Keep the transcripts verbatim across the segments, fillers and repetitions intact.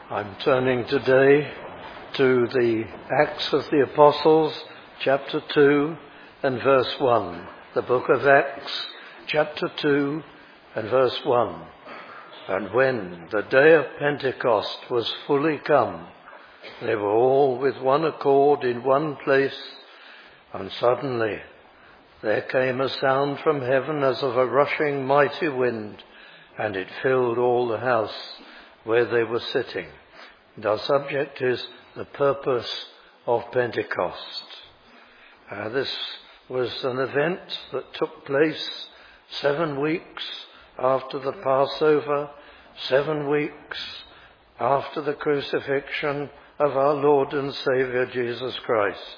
I'm turning today to the Acts of the Apostles, chapter two and verse one. The book of Acts, chapter two and verse one. And when the day of Pentecost was fully come, they were all with one accord in one place, and suddenly there came a sound from heaven as of a rushing mighty wind, and it filled all the house where they were sitting. And our subject is the purpose of Pentecost. Uh, this was an event that took place seven weeks after the Passover, seven weeks after the crucifixion of our Lord and Saviour Jesus Christ.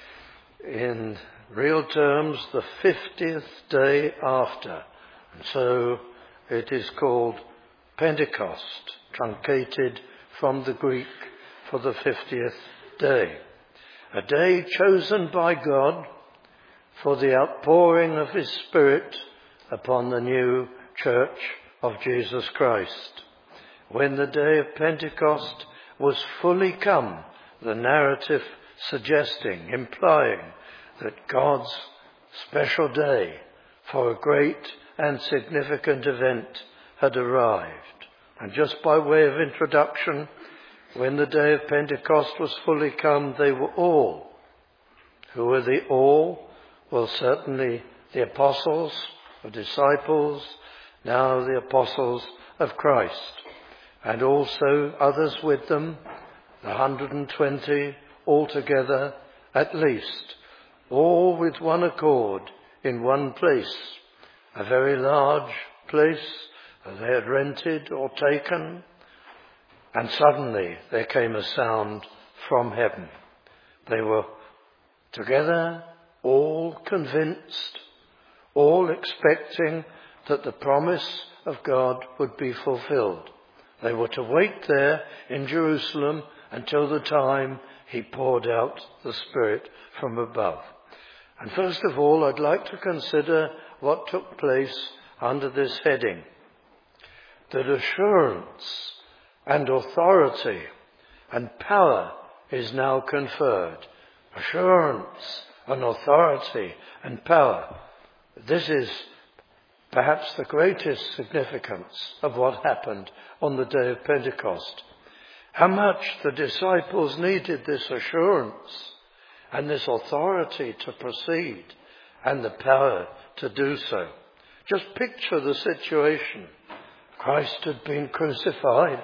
In real terms, the fiftieth day after. And so it is called Pentecost, truncated from the Greek for the fiftieth day. A day chosen by God for the outpouring of His Spirit upon the new church of Jesus Christ. When the day of Pentecost was fully come, the narrative suggesting, implying that God's special day for a great and significant event had arrived. And just by way of introduction, when the day of Pentecost was fully come, they were all. Who were the all? Well, certainly the apostles, the disciples, now the apostles of Christ, and also others with them, the one hundred twenty altogether at least, all with one accord in one place, a very large place that they had rented or taken, and suddenly there came a sound from heaven. They were together, all convinced, all expecting that the promise of God would be fulfilled. They were to wait there in Jerusalem until the time He poured out the Spirit from above. And first of all, I'd like to consider what took place under this heading. That assurance and authority and power is now conferred. Assurance and authority and power. This is perhaps the greatest significance of what happened on the day of Pentecost. How much the disciples needed this assurance and this authority to proceed and the power to do so. Just picture the situation. Christ had been crucified.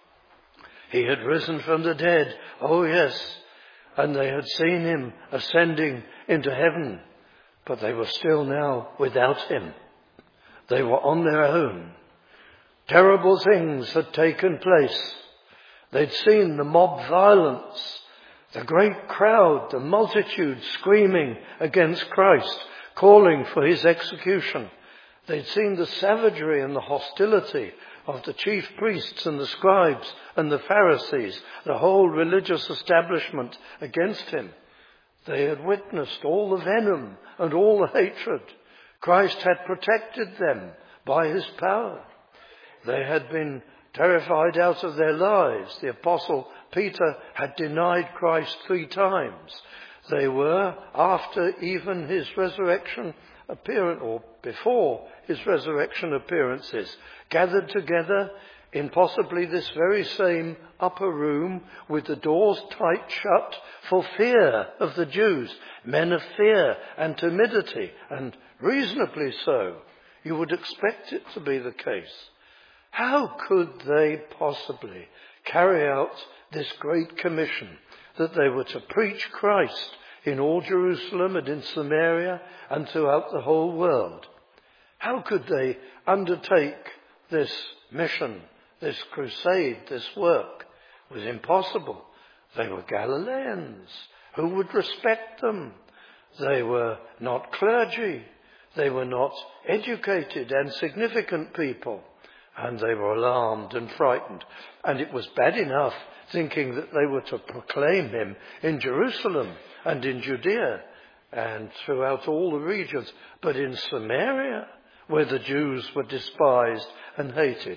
He had risen from the dead. Oh yes. And they had seen Him ascending into heaven. But they were still now without Him. They were on their own. Terrible things had taken place. They'd seen the mob violence, the great crowd, the multitude screaming against Christ, calling for His execution. They'd seen the savagery and the hostility of the chief priests and the scribes and the Pharisees, the whole religious establishment against Him. They had witnessed all the venom and all the hatred. Christ had protected them by His power. They had been terrified out of their lives. The apostle Peter had denied Christ three times. They were, after even His resurrection appearance, or before His resurrection appearances, gathered together in possibly this very same upper room with the doors tight shut for fear of the Jews, men of fear and timidity, and reasonably so. You would expect it to be the case. How could they possibly carry out this great commission that they were to preach Christ in all Jerusalem and in Samaria and throughout the whole world? How could they undertake this mission, this crusade, this work? It was impossible. They were Galileans. Who would respect them? They were not clergy. They were not educated and significant people. And they were alarmed and frightened. And it was bad enough thinking that they were to proclaim Him in Jerusalem and in Judea and throughout all the regions. But in Samaria, where the Jews were despised and hated.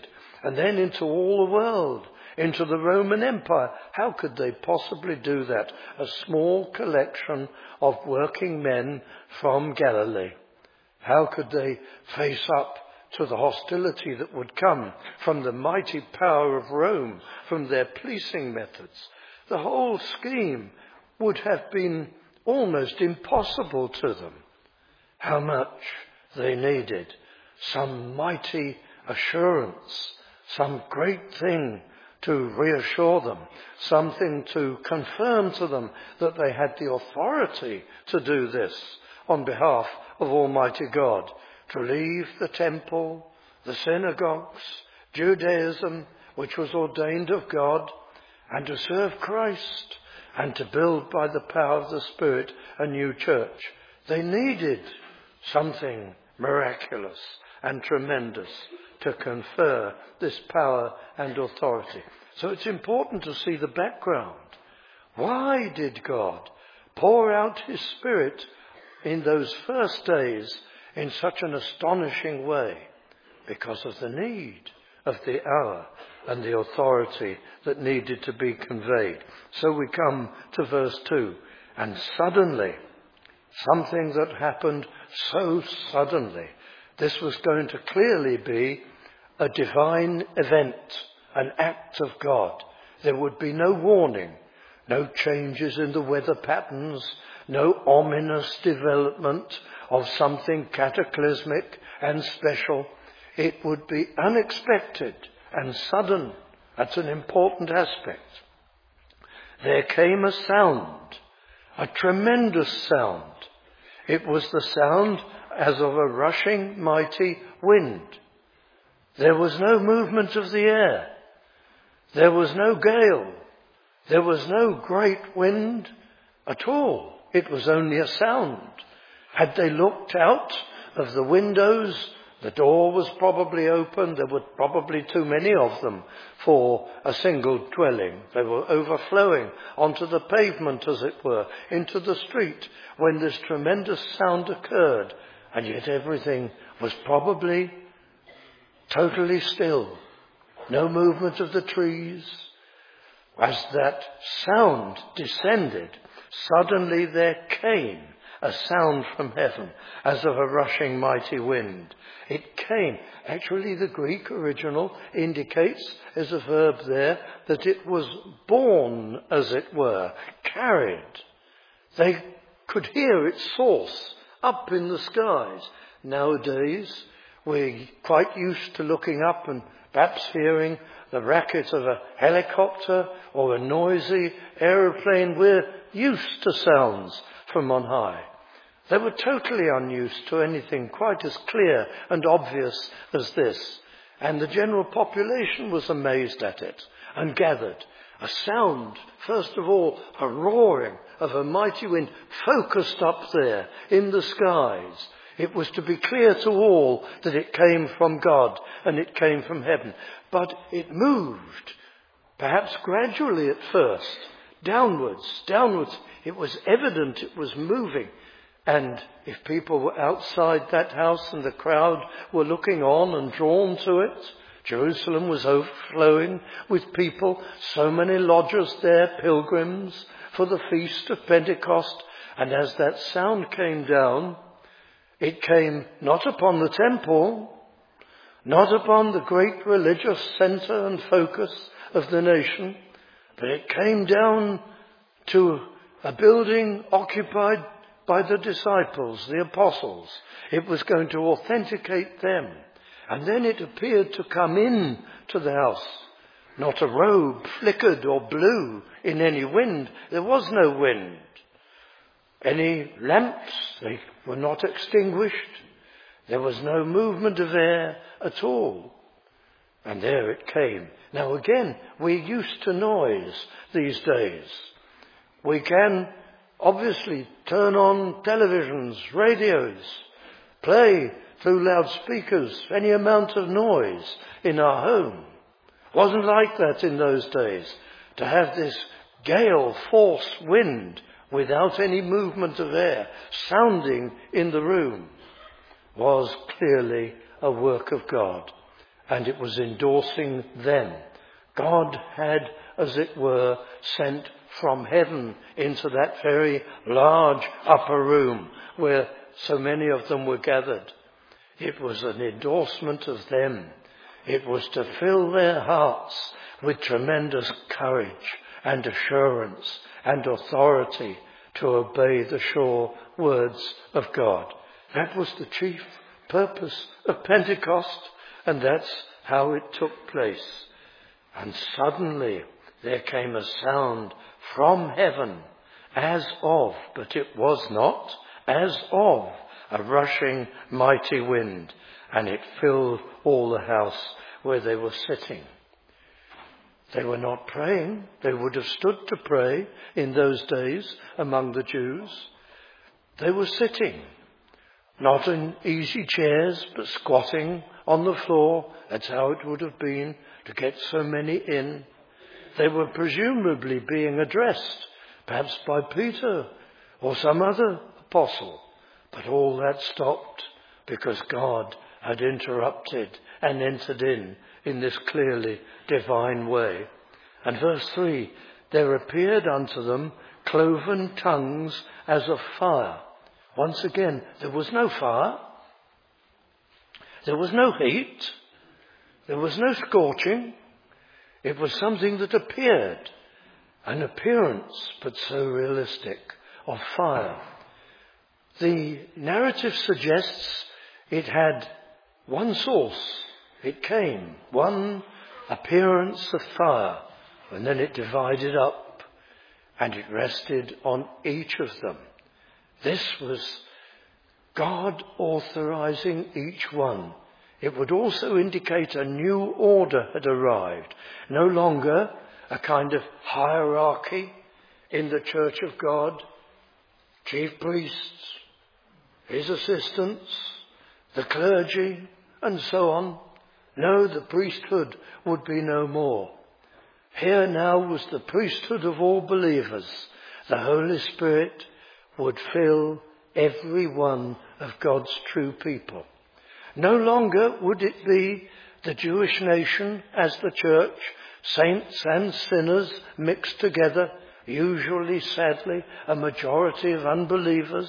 and then into all the world, into the Roman Empire. How could they possibly do that? A small collection of working men from Galilee. How could they face up to the hostility that would come from the mighty power of Rome, from their policing methods? The whole scheme would have been almost impossible to them. How much they needed some mighty assurance, some great thing to reassure them, something to confirm to them that they had the authority to do this on behalf of Almighty God, to leave the temple, the synagogues, Judaism, which was ordained of God, and to serve Christ, and to build by the power of the Spirit a new church. They needed something miraculous and tremendous to confer this power and authority. So it's important to see the background. Why did God pour out his Spirit in those first days in such an astonishing way? Because of the need of the hour and the authority that needed to be conveyed. So we come to verse two. And suddenly, something that happened so suddenly, this was going to clearly be a divine event, an act of God. There would be no warning, no changes in the weather patterns, no ominous development of something cataclysmic and special. It would be unexpected and sudden. That's an important aspect. There came a sound, a tremendous sound. It was the sound as of a rushing mighty wind. There was no movement of the air. There was no gale. There was no great wind at all. It was only a sound. Had they looked out of the windows, the door was probably open. There were probably too many of them for a single dwelling. They were overflowing onto the pavement, as it were, into the street when this tremendous sound occurred. And yet everything was probably totally still. No movement of the trees. As that sound descended, suddenly there came a sound from heaven as of a rushing mighty wind. It came. Actually, the Greek original indicates, as a verb there, that it was borne, as it were, carried. They could hear its source up in the skies. Nowadays, we're quite used to looking up and perhaps hearing the racket of a helicopter or a noisy aeroplane. We're used to sounds from on high. They were totally unused to anything quite as clear and obvious as this. And the general population was amazed at it and gathered. A sound, first of all, a roaring of a mighty wind focused up there in the skies. It was to be clear to all that it came from God and it came from heaven. But it moved, perhaps gradually at first, downwards, downwards. It was evident it was moving. And if people were outside that house and the crowd were looking on and drawn to it, Jerusalem was overflowing with people, so many lodgers there, pilgrims for the feast of Pentecost. And as that sound came down, it came not upon the temple, not upon the great religious centre and focus of the nation, but it came down to a building occupied by the disciples, the apostles. It was going to authenticate them. And then it appeared to come in to the house. Not a robe flickered or blew in any wind. There was no wind. Any lamps, they were not extinguished. There was no movement of air at all. And there it came. Now again, we're used to noise these days. We can obviously turn on televisions, radios, play through loudspeakers any amount of noise in our home. Wasn't like that in those days. To have this gale force wind without any movement of air sounding in the room was clearly a work of God. and it was endorsing them. God had, as it were, sent from heaven into that very large upper room where so many of them were gathered. It was an endorsement of them. It was to fill their hearts with tremendous courage and assurance and authority to obey the sure words of God. That was the chief purpose of Pentecost, and that's how it took place. And suddenly there came a sound from heaven as of, but it was not, as of a rushing mighty wind, and it filled all the house where they were sitting. They were not praying. They would have stood to pray in those days among the Jews. They were sitting, not in easy chairs, but squatting on the floor. That's how it would have been to get so many in. They were presumably being addressed, perhaps by Peter or some other apostle. But all that stopped because God had interrupted and entered in in this clearly divine way. And verse three, there appeared unto them cloven tongues as of fire. Once again, there was no fire. There was no heat. There was no scorching. It was something that appeared, an appearance, but so realistic, of fire. The narrative suggests it had one source. It came, one appearance of fire, and then it divided up, and it rested on each of them. This was God authorizing each one. It would also indicate a new order had arrived. No longer a kind of hierarchy in the Church of God. Chief priests, his assistants, the clergy, and so on. No, the priesthood would be no more. Here now was the priesthood of all believers. The Holy Spirit would fill every one of God's true people. No longer would it be the Jewish nation as the church, saints and sinners mixed together, usually, sadly, a majority of unbelievers.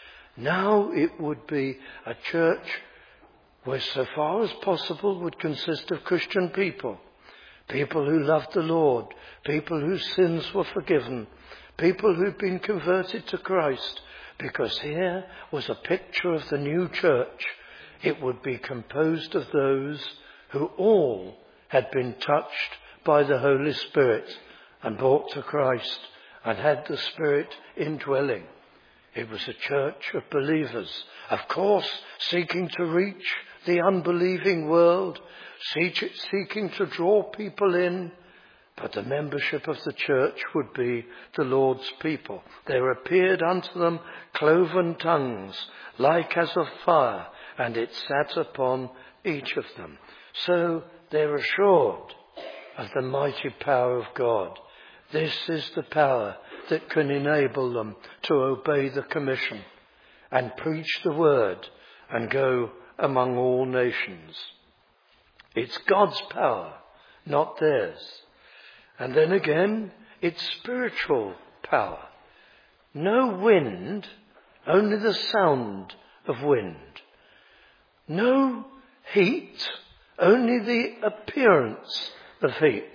Now it would be a church where, so far as possible, would consist of Christian people, people who loved the Lord, people whose sins were forgiven, people who'd been converted to Christ, because here was a picture of the new church. It would be composed of those who all had been touched by the Holy Spirit and brought to Christ and had the Spirit indwelling. It was a church of believers, of course, seeking to reach the unbelieving world, seeking to draw people in, but the membership of the church would be the Lord's people. There appeared unto them cloven tongues, like as of fire, and it sat upon each of them. So they're assured of the mighty power of God. This is the power that can enable them to obey the commission and preach the word and go among all nations. It's God's power, not theirs. And then again, it's spiritual power. No wind, only the sound of wind. No heat, only the appearance of heat.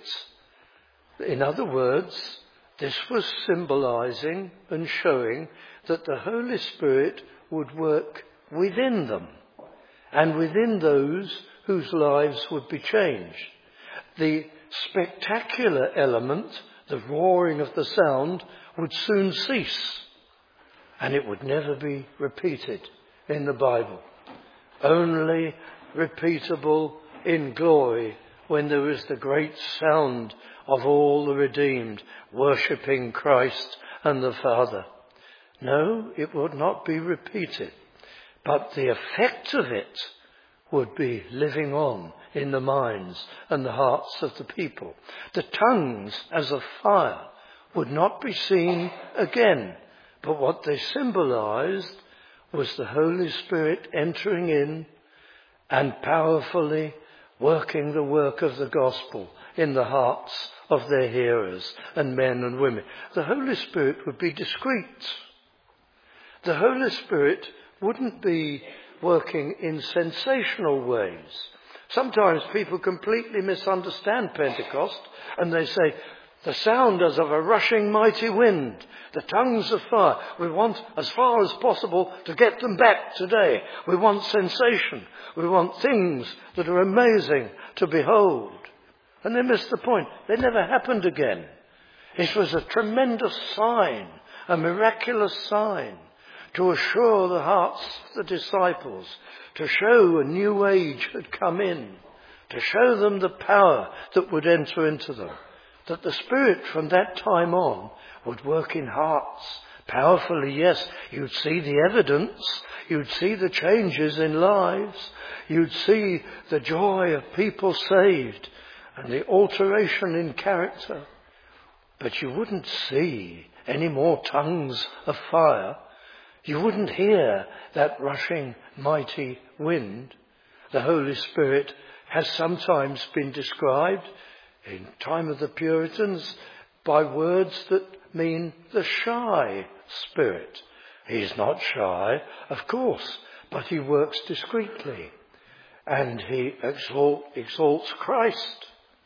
In other words, this was symbolizing and showing that the Holy Spirit would work within them and within those whose lives would be changed. The spectacular element, the roaring of the sound, would soon cease, and it would never be repeated in the Bible. Only repeatable in glory when there is the great sound of all the redeemed worshipping Christ and the Father. No, it would not be repeated, but the effect of it would be living on in the minds and the hearts of the people. The tongues as of fire would not be seen again, but what they symbolized was the Holy Spirit entering in and powerfully working the work of the gospel in the hearts of their hearers, and men and women. The Holy Spirit would be discreet. The Holy Spirit wouldn't be working in sensational ways. Sometimes people completely misunderstand Pentecost, and they say, the sound as of a rushing mighty wind, the tongues of fire. We want, as far as possible, to get them back today. We want sensation. We want things that are amazing to behold. And they missed the point. They never happened again. It was a tremendous sign, a miraculous sign, to assure the hearts of the disciples, to show a new age had come in, to show them the power that would enter into them. That the Spirit from that time on would work in hearts powerfully. Yes, you'd see the evidence, you'd see the changes in lives, you'd see the joy of people saved and the alteration in character. But you wouldn't see any more tongues of fire. You wouldn't hear that rushing mighty wind. The Holy Spirit has sometimes been described in time of the Puritans by words that mean the shy spirit. He's not shy, of course, but he works discreetly, and he exalt, exalts Christ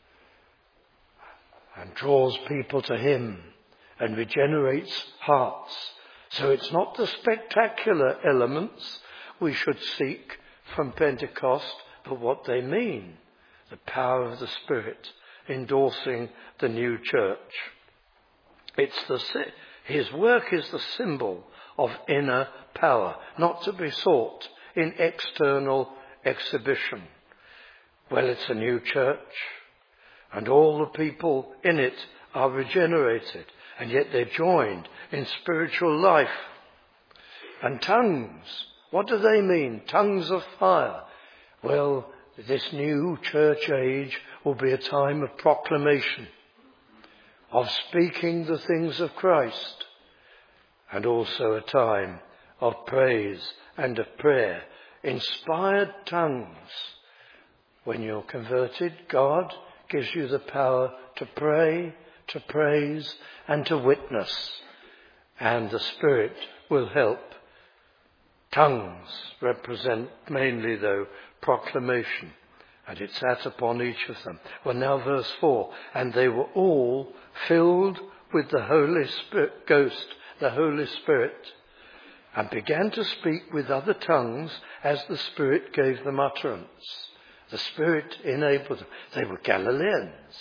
and draws people to him and regenerates hearts. So it's not the spectacular elements we should seek from Pentecost, but what they mean, the power of the Spirit endorsing the new church. It's the, his work is the symbol of inner power, not to be sought in external exhibition. Well, it's a new church, and all the people in it are regenerated, and yet they're joined in spiritual life. And tongues, what do they mean? Tongues of fire. Well, this new church age will be a time of proclamation, of speaking the things of Christ, and also a time of praise and of prayer. Inspired tongues. When you're converted, God gives you the power to pray, to praise, and to witness. And the Spirit will help. Tongues represent mainly, though, proclamation. And it sat upon each of them. Well, now verse four. And they were all filled with the Holy Spirit, Ghost, the Holy Spirit, and began to speak with other tongues as the Spirit gave them utterance. The Spirit enabled them. They were Galileans.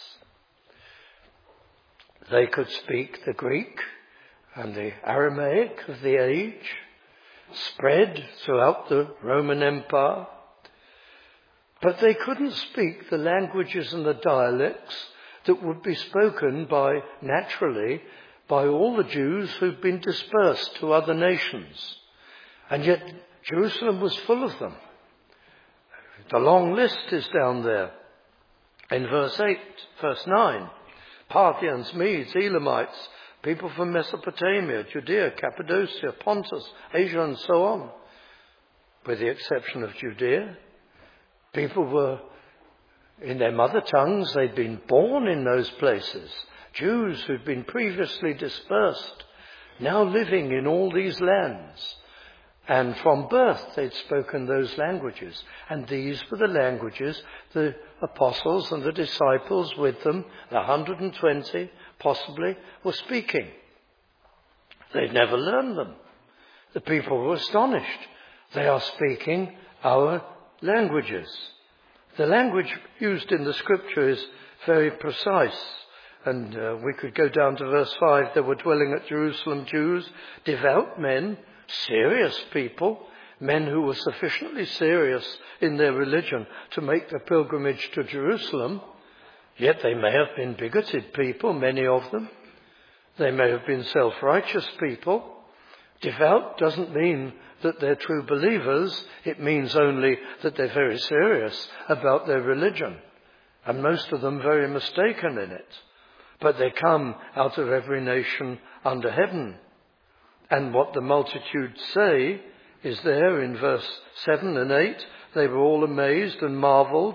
They could speak the Greek and the Aramaic of the age, spread throughout the Roman Empire. But they couldn't speak the languages and the dialects that would be spoken by, naturally, by all the Jews who'd been dispersed to other nations. And yet Jerusalem was full of them. The long list is down there. In verse eight, verse nine, Parthians, Medes, Elamites, people from Mesopotamia, Judea, Cappadocia, Pontus, Asia, and so on. With the exception of Judea. People were in their mother tongues. They'd been born in those places. Jews who'd been previously dispersed, now living in all these lands. And from birth they'd spoken those languages. And these were the languages the apostles and the disciples with them, the one hundred twenty possibly, were speaking. They'd never learned them. The people were astonished. They are speaking our languages. The language used in the scripture is very precise. And uh, we could go down to verse five. There were dwelling at Jerusalem Jews, devout men, serious people, men who were sufficiently serious in their religion to make the pilgrimage to Jerusalem. Yet they may have been bigoted people, many of them. They may have been self-righteous people. Devout doesn't mean that they're true believers. It means only that they're very serious about their religion. And most of them very mistaken in it. But they come out of every nation under heaven. And what the multitude say is there in verse seven and eight. They were all amazed and marvelled,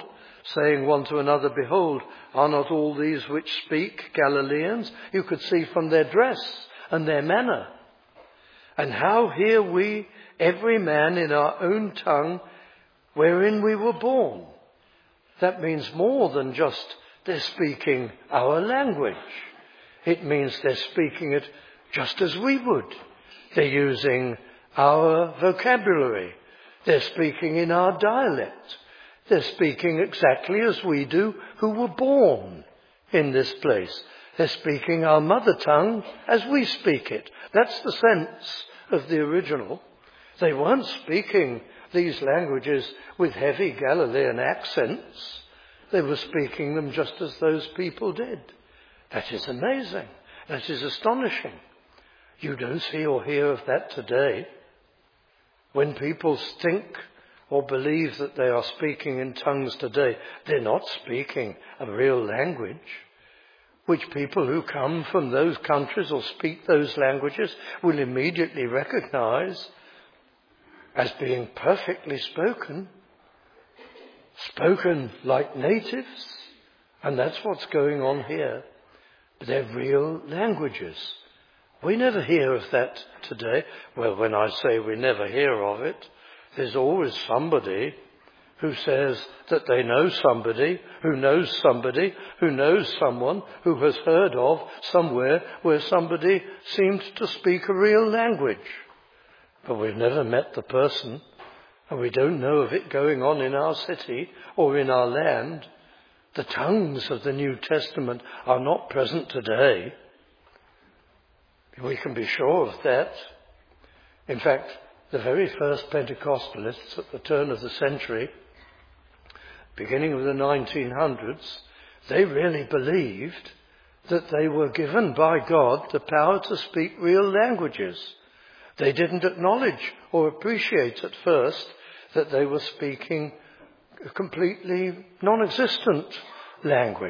saying one to another, "Behold, are not all these which speak Galileans?" You could see from their dress and their manner. "And how hear we every man in our own tongue wherein we were born?" That means more than just they're speaking our language. It means they're speaking it just as we would. They're using our vocabulary. They're speaking in our dialect. They're speaking exactly as we do who were born in this place. They're speaking our mother tongue as we speak it. That's the sense of the original. They weren't speaking these languages with heavy Galilean accents. They were speaking them just as those people did. That is amazing. That is astonishing. You don't see or hear of that today. When people think or believe that they are speaking in tongues today, they're not speaking a real language, which people who come from those countries or speak those languages will immediately recognize as being perfectly spoken, spoken like natives. And that's what's going on here. They're real languages. We never hear of that today. Well, when I say we never hear of it, there's always somebody who says that they know somebody, who knows somebody, who knows someone, who has heard of somewhere where somebody seemed to speak a real language. But we've never met the person, and we don't know of it going on in our city or in our land. The tongues of the New Testament are not present today. We can be sure of that. In fact, the very first Pentecostalists at the turn of the century, beginning of the nineteen hundreds, they really believed that they were given by God the power to speak real languages. They didn't acknowledge or appreciate at first that they were speaking a completely non-existent language.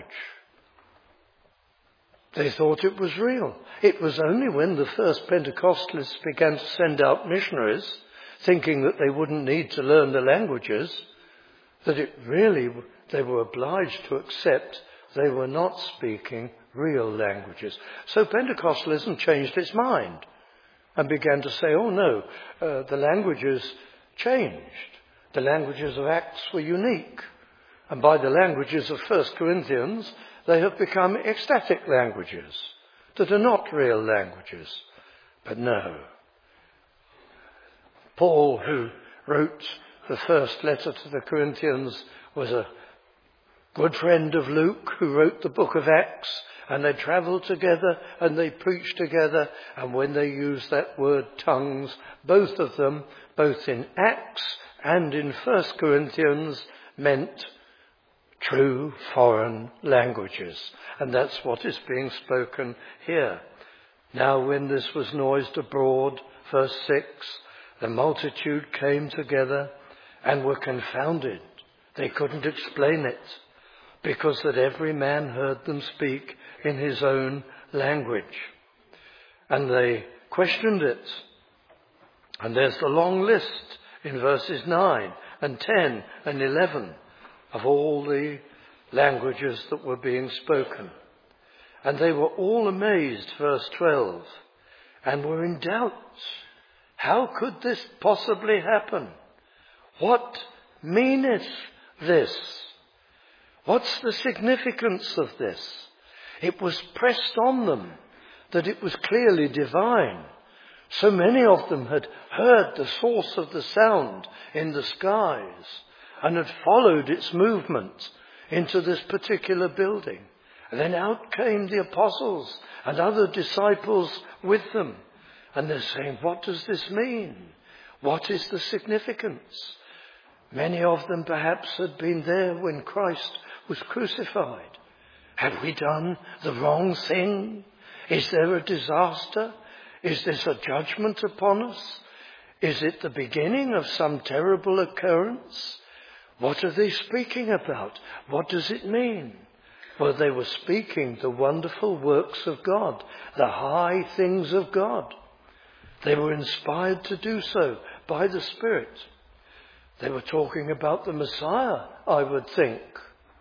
They thought it was real. It was only when the first Pentecostalists began to send out missionaries, thinking that they wouldn't need to learn the languages, that it really, they were obliged to accept they were not speaking real languages. So Pentecostalism changed its mind and began to say, oh no, uh, the languages changed. The languages of Acts were unique. And by the languages of First Corinthians, they have become ecstatic languages that are not real languages. But no. Paul, who wrote the first letter to the Corinthians, was a good friend of Luke, who wrote the book of Acts, and they travelled together and they preached together. And when they used that word tongues, both of them, both in Acts and in First Corinthians, meant true foreign languages. And that's what is being spoken here. Now when this was noised abroad, verse six, the multitude came together and were confounded. They couldn't explain it, because that every man heard them speak in his own language. And they questioned it. And there's the long list in verses nine and ten and eleven of all the languages that were being spoken. And they were all amazed, verse twelve, and were in doubt. How could this possibly happen? What meaneth this? What's the significance of this? It was pressed on them that it was clearly divine. So many of them had heard the source of the sound in the skies and had followed its movement into this particular building. And then out came the apostles and other disciples with them. And they're saying, what does this mean? What is the significance? Many of them perhaps had been there when Christ was crucified. Have we done the wrong thing? Is there a disaster? Is this a judgment upon us? Is it the beginning of some terrible occurrence? What are they speaking about? What does it mean? Well, they were speaking the wonderful works of God, the high things of God. They were inspired to do so by the Spirit. They were talking about the Messiah, I would think.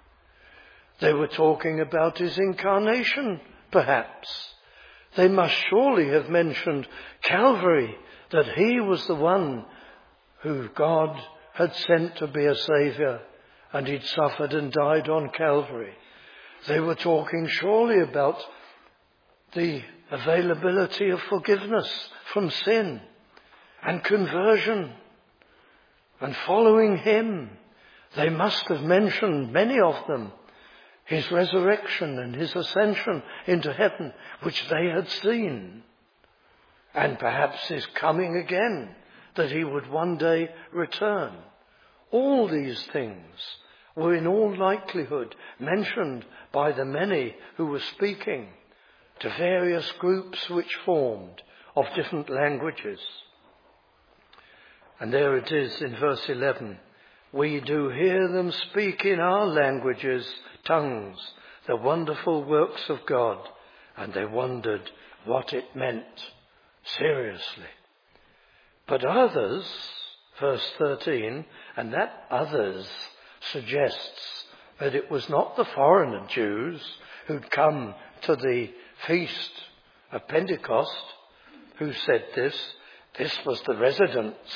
They were talking about his incarnation, perhaps. They must surely have mentioned Calvary, that he was the one who God had sent to be a saviour, and he'd suffered and died on Calvary. They were talking surely about the availability of forgiveness from sin and conversion and following him. They must have mentioned, many of them, his resurrection and his ascension into heaven, which they had seen. And perhaps his coming again, that he would one day return. All these things were in all likelihood mentioned by the many who were speaking to various groups which formed of different languages. And there it is in verse eleven. We do hear them speak in our languages, tongues, the wonderful works of God. And they wondered what it meant. Seriously. But others, verse thirteen, and that others suggests that it was not the foreigner Jews who'd come to the feast of Pentecost who said this. This was the residents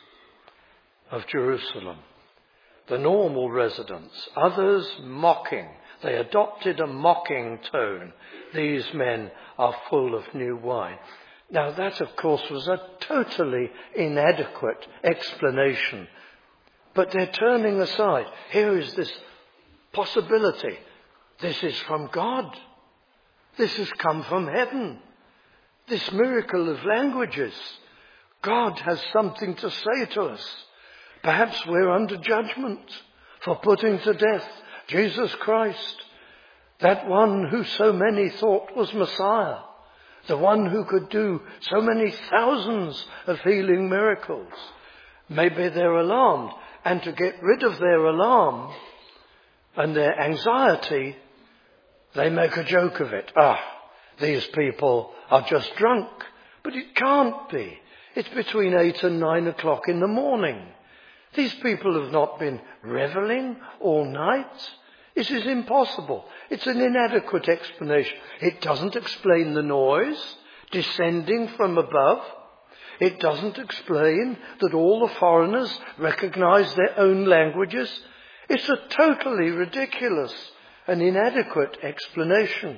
of Jerusalem, the normal residents. Others mocking. They adopted a mocking tone. These men are full of new wine. Now that, of course, was a totally inadequate explanation. But they're turning aside. Here is this possibility. This is from God. This has come from heaven. This miracle of languages. God has something to say to us. Perhaps we're under judgment for putting to death Jesus Christ, that one who so many thought was Messiah. The one who could do so many thousands of healing miracles. Maybe they're alarmed. And to get rid of their alarm and their anxiety, they make a joke of it. Ah, these people are just drunk. But it can't be. It's between eight and nine o'clock in the morning. These people have not been reveling all night. This is impossible. It's an inadequate explanation. It doesn't explain the noise descending from above. It doesn't explain that all the foreigners recognize their own languages. It's a totally ridiculous and inadequate explanation.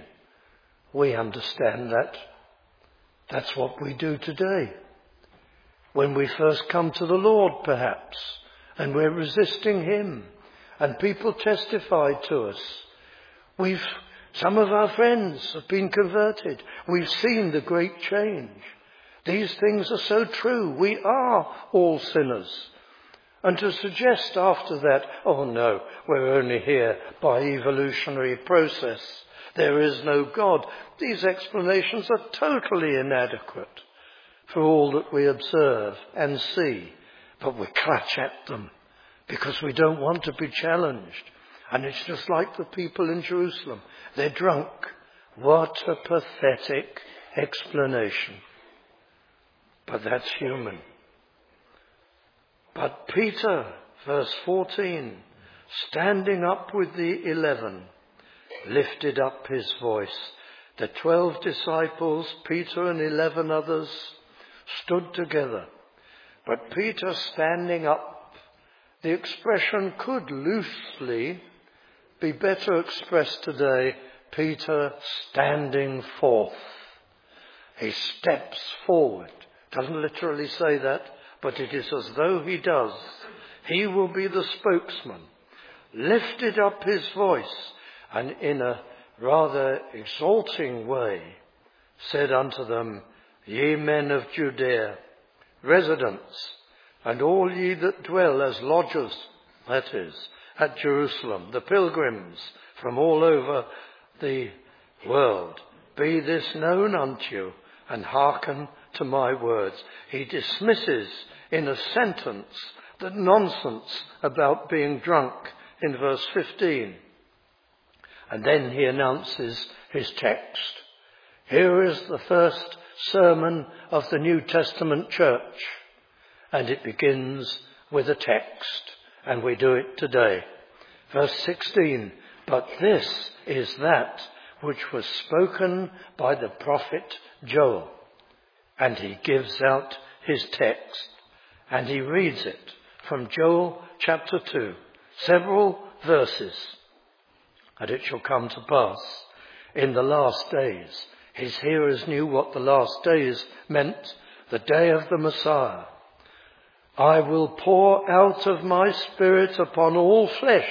We understand that. That's what we do today. When we first come to the Lord, perhaps, and we're resisting him, and people testify to us. We've, some of our friends have been converted. We've seen the great change. These things are so true. We are all sinners. And to suggest after that, oh no, we're only here by evolutionary process. There is no God. These explanations are totally inadequate for all that we observe and see. But we clutch at them because we don't want to be challenged. And it's just like the people in Jerusalem. They're drunk. What a pathetic explanation. But that's human. But Peter, verse fourteen, standing up with the eleven, lifted up his voice. The twelve disciples, Peter and eleven others, stood together. But Peter standing up, the expression could loosely be better expressed today, Peter standing forth. He steps forward. Doesn't literally say that, but it is as though he does. He will be the spokesman. Lifted up his voice and in a rather exalting way said unto them, Ye men of Judea, residents, and all ye that dwell as lodgers, that is, at Jerusalem, the pilgrims from all over the world, be this known unto you, and hearken to my words. He dismisses in a sentence the nonsense about being drunk in verse fifteen. And then he announces his text. Here is the first sermon of the New Testament church. And it begins with a text. And we do it today. Verse sixteen. But this is that which was spoken by the prophet Joel. And he gives out his text, and he reads it from Joel chapter two, several verses. And it shall come to pass in the last days. His hearers knew what the last days meant, the day of the Messiah. I will pour out of my Spirit upon all flesh.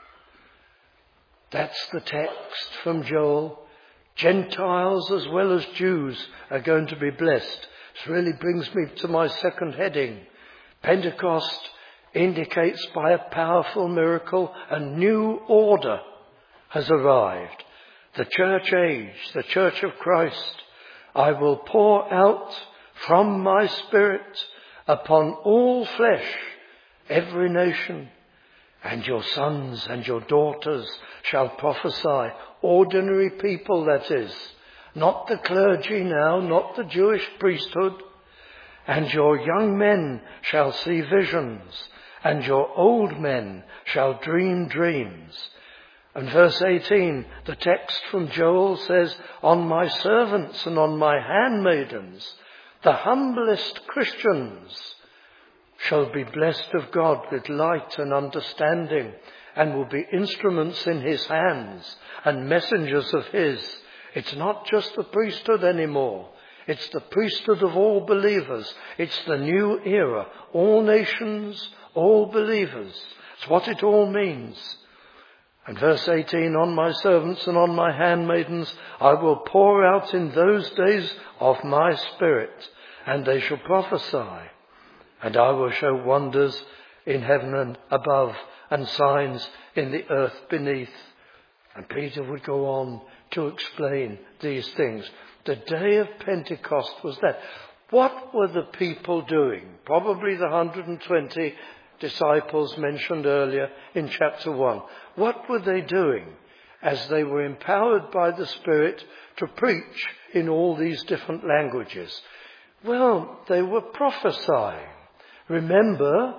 That's the text from Joel. Gentiles as well as Jews are going to be blessed. This really brings me to my second heading. Pentecost indicates by a powerful miracle a new order has arrived. The church age, the church of Christ. I will pour out from my Spirit upon all flesh, every nation. And your sons and your daughters shall prophesy. Ordinary people, that is. Not the clergy now, not the Jewish priesthood. And your young men shall see visions, and your old men shall dream dreams. And verse eighteen, the text from Joel says, on my servants and on my handmaidens, the humblest Christians shall be blessed of God with light and understanding, and will be instruments in his hands and messengers of his. It's not just the priesthood anymore. It's the priesthood of all believers. It's the new era. All nations, all believers. It's what it all means. And verse eighteen, on my servants and on my handmaidens, I will pour out in those days of my Spirit, and they shall prophesy. And I will show wonders in heaven and above, and signs in the earth beneath. And Peter would go on to explain these things. The day of Pentecost was that. What were the people doing? Probably the one hundred twenty disciples mentioned earlier in chapter one. What were they doing as they were empowered by the Spirit to preach in all these different languages? Well, they were prophesying. Remember,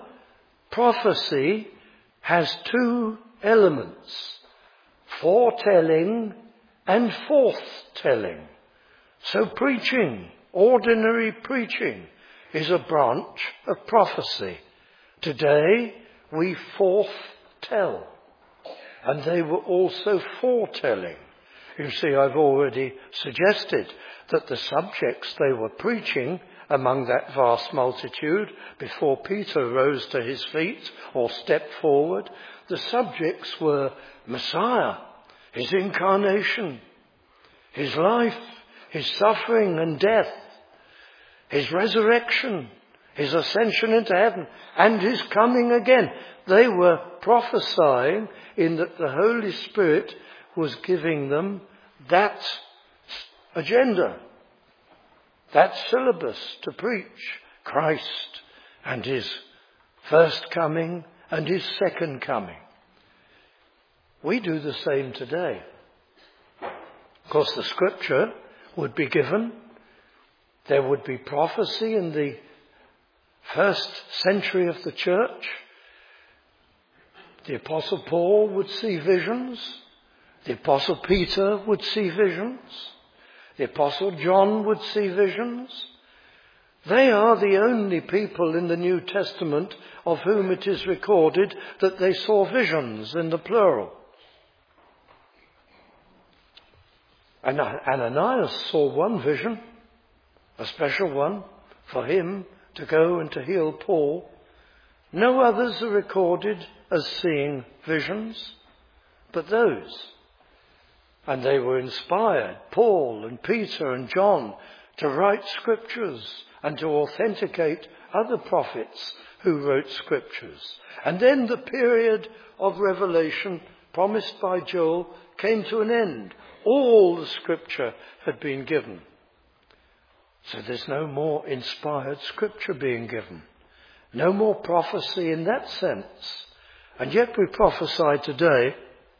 prophecy has two elements, foretelling and forthtelling. So preaching, ordinary preaching, is a branch of prophecy. Today we forthtell, and they were also foretelling. You see, I've already suggested that the subjects they were preaching among that vast multitude, before Peter rose to his feet or stepped forward, the subjects were Messiah, his incarnation, his life, his suffering and death, his resurrection, his ascension into heaven, and his coming again. They were prophesying in that the Holy Spirit was giving them that agenda, that syllabus to preach Christ and his first coming and his second coming. We do the same today. Of course, the scripture would be given. There would be prophecy in the first century of the church. The Apostle Paul would see visions. The Apostle Peter would see visions. The Apostle John would see visions. They are the only people in the New Testament of whom it is recorded that they saw visions in the plural. And Ananias saw one vision, a special one, for him to go and to heal Paul. No others are recorded as seeing visions, but those. And they were inspired, Paul and Peter and John, to write scriptures and to authenticate other prophets who wrote scriptures. And then the period of revelation promised by Joel came to an end. All the scripture had been given. So there's no more inspired scripture being given. No more prophecy in that sense. And yet we prophesy today.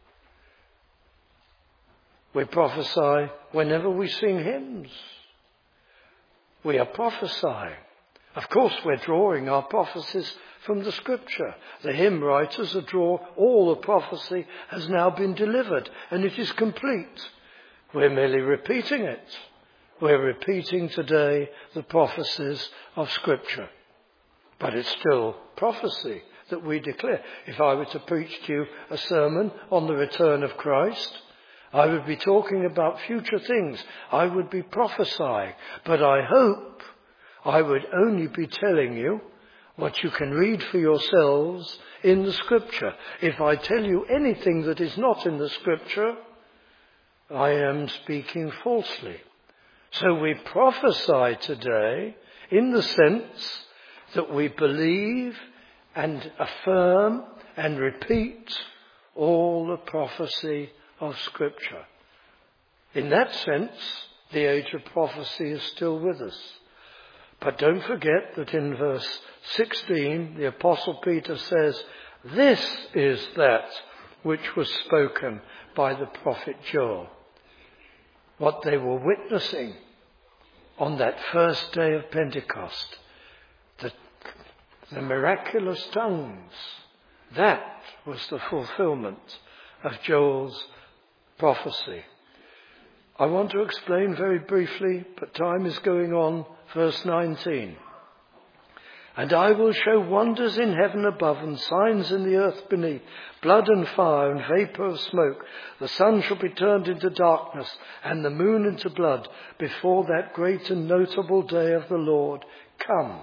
We prophesy whenever we sing hymns. We are prophesying. Of course, we're drawing our prophecies from the Scripture. The hymn writers are draw all the prophecy has now been delivered, and it is complete. We're merely repeating it. We're repeating today the prophecies of Scripture. But it's still prophecy that we declare. If I were to preach to you a sermon on the return of Christ, I would be talking about future things. I would be prophesying. But I hope I would only be telling you what you can read for yourselves in the Scripture. If I tell you anything that is not in the Scripture, I am speaking falsely. So we prophesy today in the sense that we believe and affirm and repeat all the prophecy of Scripture. In that sense, the age of prophecy is still with us. But don't forget that in verse sixteen, the Apostle Peter says, "This is that which was spoken by the prophet Joel." What they were witnessing on that first day of Pentecost, the, the miraculous tongues, that was the fulfillment of Joel's prophecy. I want to explain very briefly, but time is going on, verse nineteen. "And I will show wonders in heaven above and signs in the earth beneath, blood and fire and vapour of smoke. The sun shall be turned into darkness and the moon into blood before that great and notable day of the Lord come."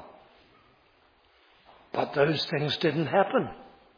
But those things didn't happen.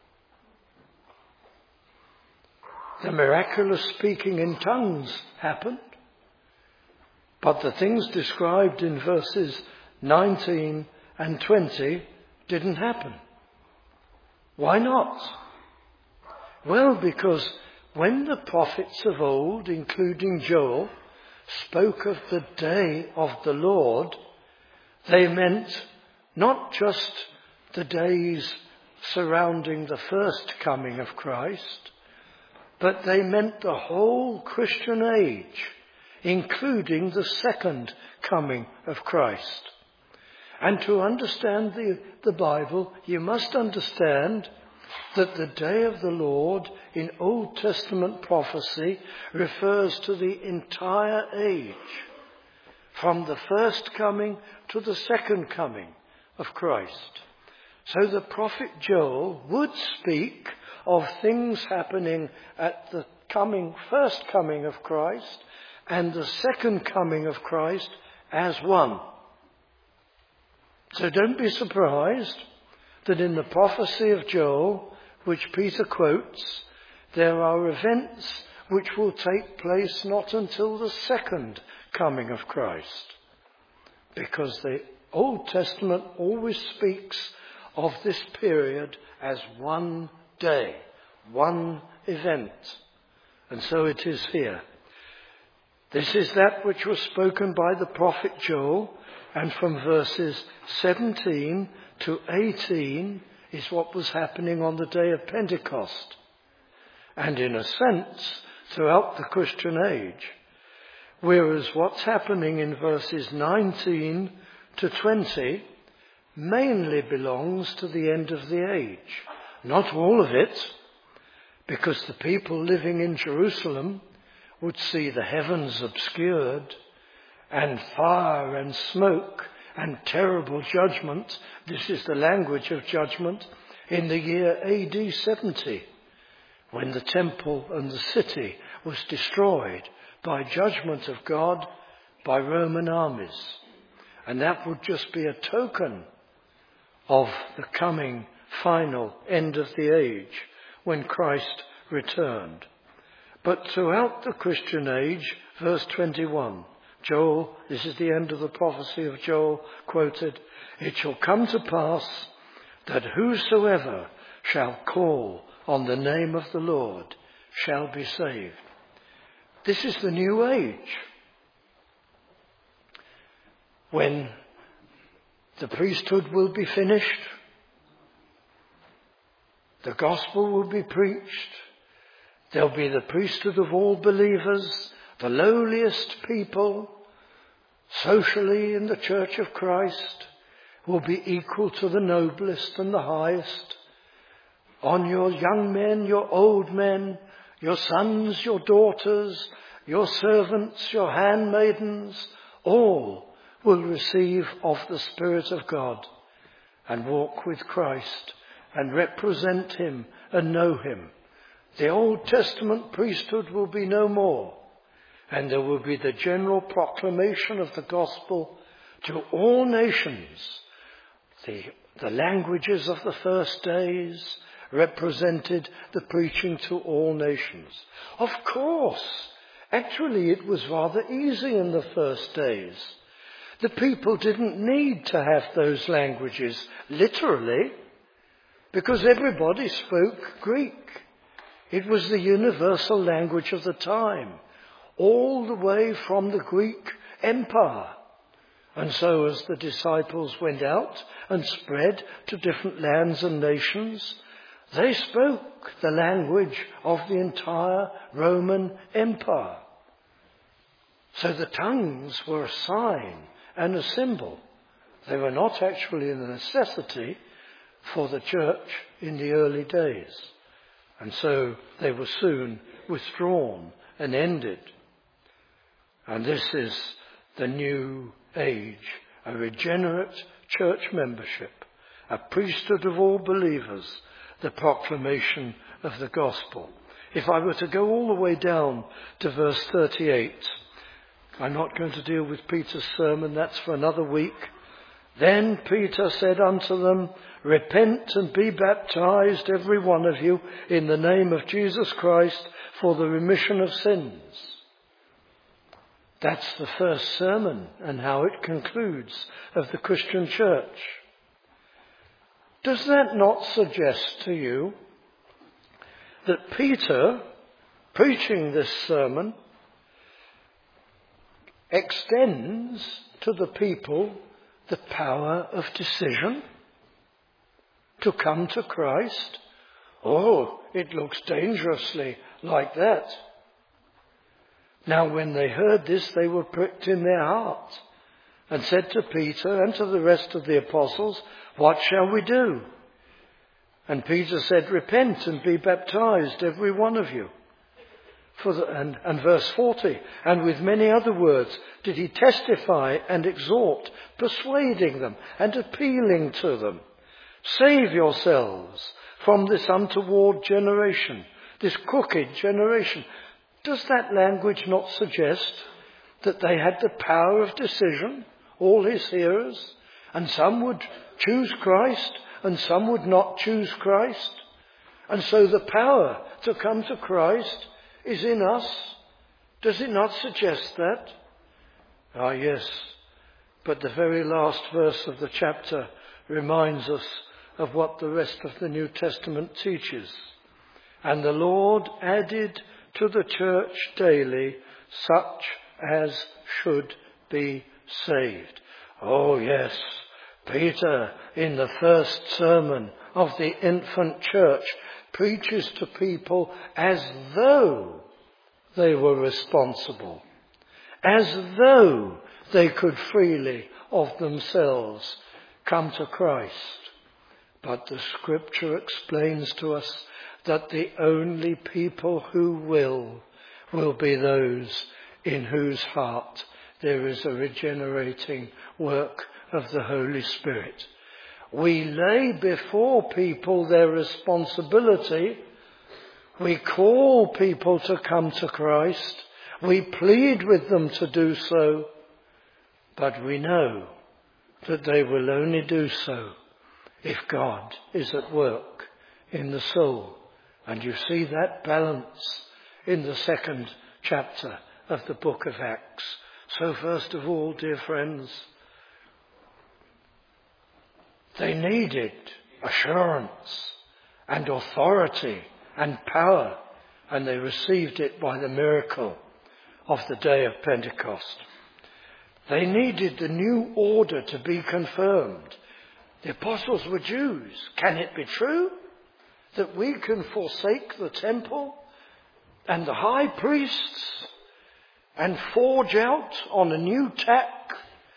The miraculous speaking in tongues happened. But the things described in verses nineteen and twenty didn't happen. Why not? Well, because when the prophets of old, including Joel, spoke of the day of the Lord, they meant not just the days surrounding the first coming of Christ, but they meant the whole Christian age, including the second coming of Christ. And to understand the, the Bible, you must understand that the day of the Lord in Old Testament prophecy refers to the entire age, from the first coming to the second coming of Christ. So the prophet Joel would speak of things happening at the coming, first coming of Christ and the second coming of Christ as one. So don't be surprised that in the prophecy of Joel, which Peter quotes, there are events which will take place not until the second coming of Christ. Because the Old Testament always speaks of this period as one day, one event. And so it is here. This is that which was spoken by the prophet Joel, and from verses seventeen to eighteen is what was happening on the day of Pentecost. And in a sense, throughout the Christian age. Whereas what's happening in verses nineteen to twenty mainly belongs to the end of the age. Not all of it, because the people living in Jerusalem would see the heavens obscured and fire and smoke and terrible judgment. This is the language of judgment in the year A D seventy, when the temple and the city was destroyed by judgment of God by Roman armies. And that would just be a token of the coming final end of the age when Christ returned. But throughout the Christian age, verse twenty-one, Joel, this is the end of the prophecy of Joel quoted, "It shall come to pass that whosoever shall call on the name of the Lord shall be saved." This is the new age, when the priesthood will be finished, the gospel will be preached, there'll be the priesthood of all believers, the lowliest people socially in the Church of Christ will be equal to the noblest and the highest. On your young men, your old men, your sons, your daughters, your servants, your handmaidens, all will receive of the Spirit of God and walk with Christ and represent him and know him. The Old Testament priesthood will be no more, and there will be the general proclamation of the gospel to all nations. The, the languages of the first days represented the preaching to all nations. Of course, actually it was rather easy in the first days. The people didn't need to have those languages literally, because everybody spoke Greek. It was the universal language of the time, all the way from the Greek Empire. And so as the disciples went out and spread to different lands and nations, they spoke the language of the entire Roman Empire. So the tongues were a sign and a symbol. They were not actually a necessity for the church in the early days. And so they were soon withdrawn and ended. And this is the new age, a regenerate church membership, a priesthood of all believers, the proclamation of the gospel. If I were to go all the way down to verse thirty-eight, I'm not going to deal with Peter's sermon, that's for another week. Then Peter said unto them, Repent and be baptized, every one of you, in the name of Jesus Christ, for the remission of sins. That's the first sermon and how it concludes of the Christian church. Does that not suggest to you that Peter, preaching this sermon, extends to the people the power of decision to come to Christ? Oh, it looks dangerously like that. Now when they heard this, they were pricked in their hearts and said to Peter and to the rest of the apostles, What shall we do? And Peter said, Repent and be baptized, every one of you. For the, and, and verse forty, and with many other words did he testify and exhort, persuading them and appealing to them, Save yourselves from this untoward generation, this crooked generation. Does that language not suggest that they had the power of decision, all his hearers, and some would choose Christ and some would not choose Christ? And so the power to come to Christ is in us. Does it not suggest that? Ah, yes. But the very last verse of the chapter reminds us of what the rest of the New Testament teaches. And the Lord added to the church daily such as should be saved. Oh yes, Peter in the first sermon of the infant church preaches to people as though they were responsible, as though they could freely of themselves come to Christ. But the scripture explains to us that the only people who will, will be those in whose heart there is a regenerating work of the Holy Spirit. We lay before people their responsibility. We call people to come to Christ. We plead with them to do so. But we know that they will only do so if God is at work in the soul. And you see that balance in the second chapter of the book of Acts. So first of all, dear friends, they needed assurance and authority and power, and they received it by the miracle of the day of Pentecost. They needed the new order to be confirmed. The apostles were Jews. Can it be true that we can forsake the temple and the high priests and forge out on a new tack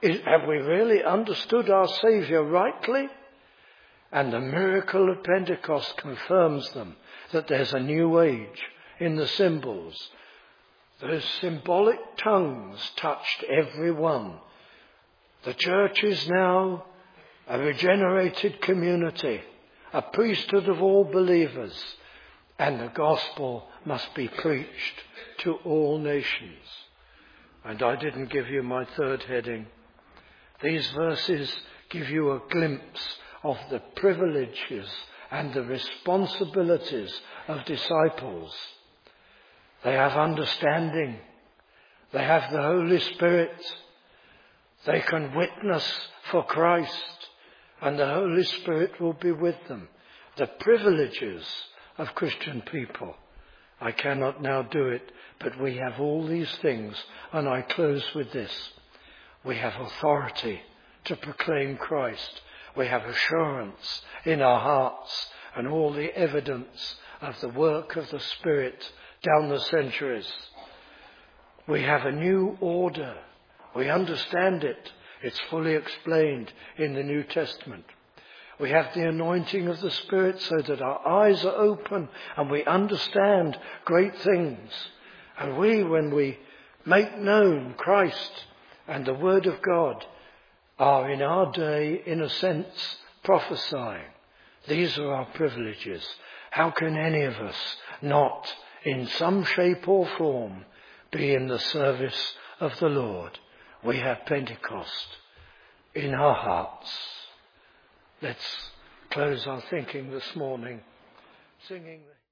Is, have we really understood our Saviour rightly? And the miracle of Pentecost confirms them, that there's a new age in the symbols. Those symbolic tongues touched every one. The church is now a regenerated community, a priesthood of all believers, and the gospel must be preached to all nations. And I didn't give you my third heading. These verses give you a glimpse of the privileges and the responsibilities of disciples. They have understanding. They have the Holy Spirit. They can witness for Christ, and the Holy Spirit will be with them. The privileges of Christian people. I cannot now do it, but we have all these things, and I close with this. We have authority to proclaim Christ. We have assurance in our hearts and all the evidence of the work of the Spirit down the centuries. We have a new order. We understand it. It's fully explained in the New Testament. We have the anointing of the Spirit so that our eyes are open and we understand great things. And we, when we make known Christ and the Word of God, are in our day, in a sense, prophesying. These are our privileges. How can any of us not, in some shape or form, be in the service of the Lord? We have Pentecost in our hearts. Let's close our thinking this morning, singing the